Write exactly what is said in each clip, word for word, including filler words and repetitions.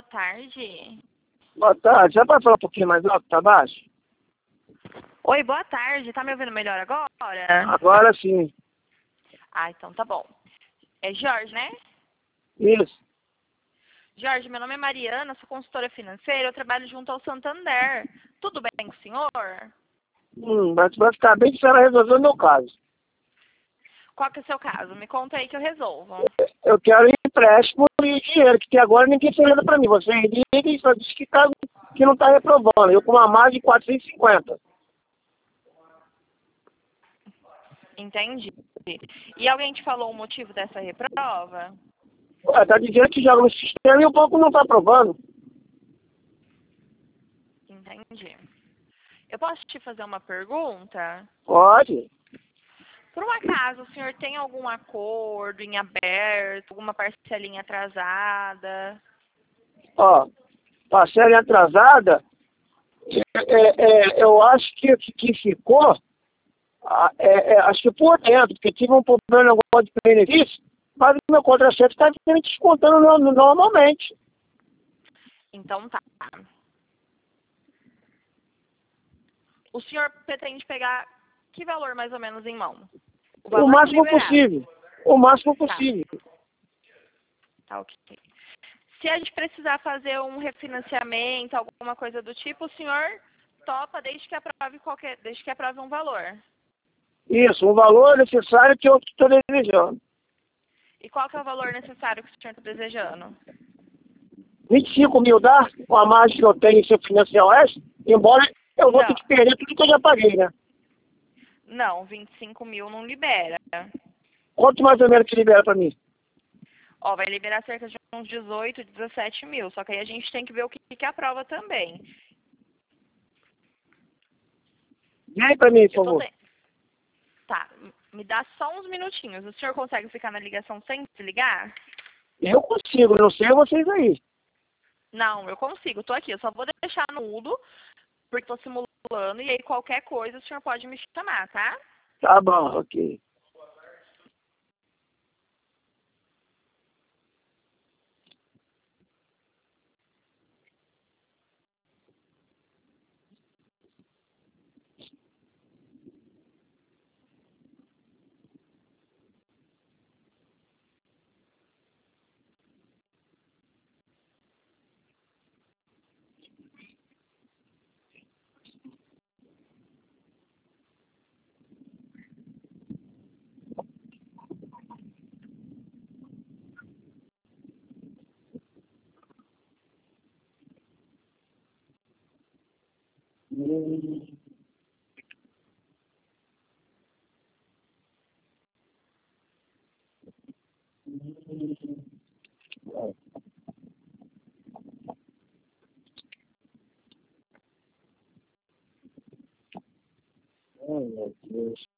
tarde. Boa tarde. Você pode falar um pouquinho mais alto, tá baixo? Oi, boa tarde. Tá me ouvindo melhor agora? Agora sim. Ah, então tá bom. É Jorge, né? Isso. Jorge, meu nome é Mariana, sou consultora financeira, eu trabalho junto ao Santander. Tudo bem com o senhor? Hum, mas vai ficar bem que a senhora resolveu o meu caso. Qual que é o seu caso? Me conta aí que eu resolvo. Eu quero empréstimo e dinheiro, que até agora ninguém fez nada pra mim. Você liga e só diz que, tá, que não tá reprovando. Eu com uma margem de quatrocentos e cinquenta. Entendi. E alguém te falou o motivo dessa reprova? Ué, tá dizendo que joga no sistema e o banco não tá aprovando. Entendi. Eu posso te fazer uma pergunta? Pode. Por um acaso, o senhor tem algum acordo em aberto, alguma parcelinha atrasada? Ó, parcela atrasada, é, é, eu acho que, que, que ficou, ah, é, é, acho que por dentro, porque tive um problema no negócio de benefício, mas o meu contra-cheque está me descontando no- no- normalmente. Então tá. O senhor pretende pegar que valor mais ou menos em mão? O O valor máximo liberado. possível. O máximo Tá, possível. tá ok. Se a gente precisar fazer um refinanciamento, alguma coisa do tipo, o senhor topa desde que aprove qualquer, desde que aprove um valor. Isso, um valor necessário que eu estou desejando. E qual que é o valor necessário que o senhor está desejando? vinte e cinco mil dá, com a margem que eu tenho em seu financiar extra, embora eu vou ter Não, que perder tudo que eu já paguei, né? não, vinte e cinco mil não libera. Quanto mais ou menos que libera para mim? Ó, vai liberar cerca de uns dezoito, dezessete mil. Só que aí a gente tem que ver o que, que aprova também. Vem para mim, por Eu tô favor. te... Tá, me dá só uns minutinhos. O senhor consegue ficar na ligação sem desligar? Eu consigo, não sei vocês aí. Não, eu consigo. Tô aqui. Eu só vou deixar no mudo, porque tô simulando. E aí qualquer coisa o senhor pode me chamar, tá? Tá bom, ok. Hum. Ai, meu Deus.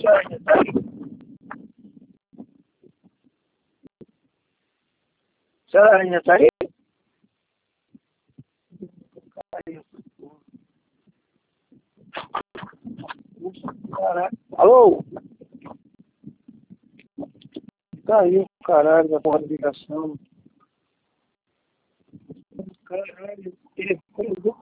senhora ainda tá aí? A senhora ainda tá aí? Caiu. Caraca. Alô? Caiu, caralho, da porra da ligação. Caralho, ele colocou.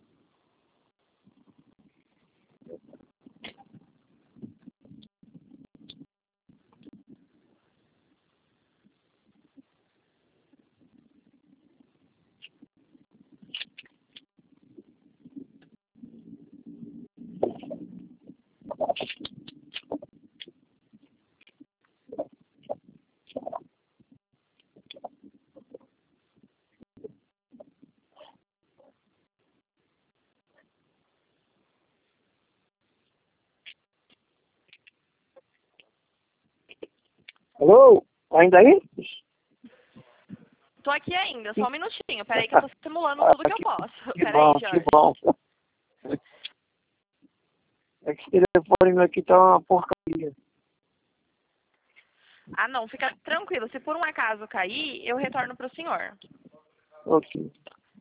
Alô? Ainda aí? Tô aqui ainda, só um minutinho. Peraí que eu tô simulando tudo que eu posso. Que Peraí, bom, Jorge. que bom. É que esse telefone meu aqui tá uma porcaria. Ah, não, fica tranquilo. Se por um acaso cair, eu retorno pro senhor. Ok.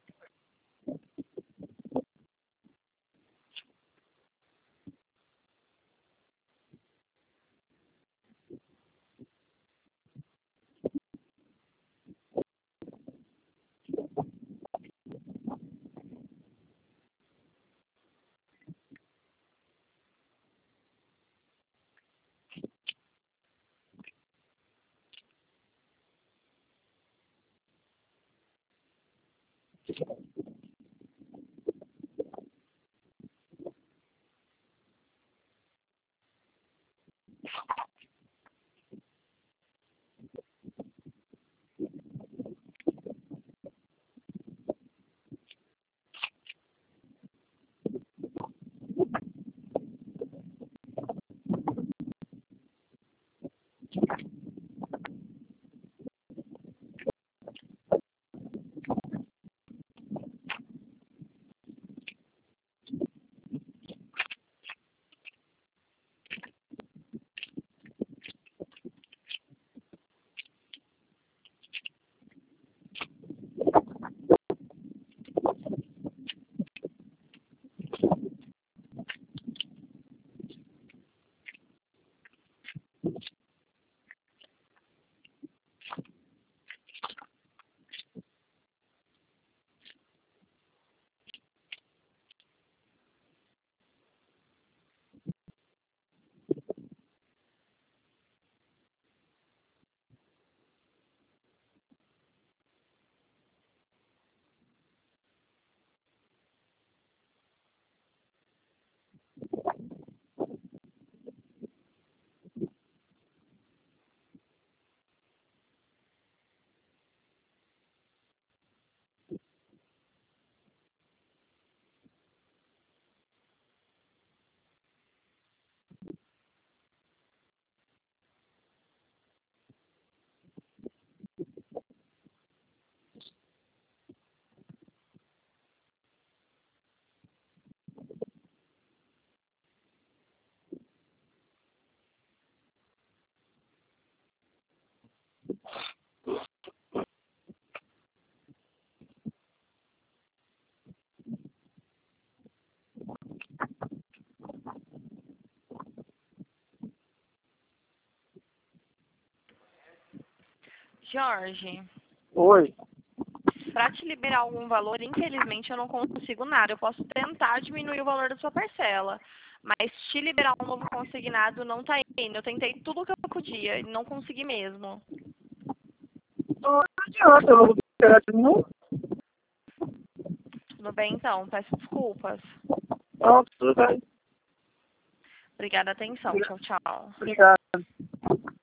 Jorge, Oi. para te liberar algum valor, infelizmente eu não consigo nada. Eu posso tentar diminuir o valor da sua parcela, mas te liberar um novo consignado não tá indo. Eu tentei tudo o que eu podia e não consegui mesmo. Não adianta, eu não vou esperar de novo. Tudo bem, então. Peço desculpas. Não, tudo bem. Obrigada, atenção. Tchau, tchau. Obrigado.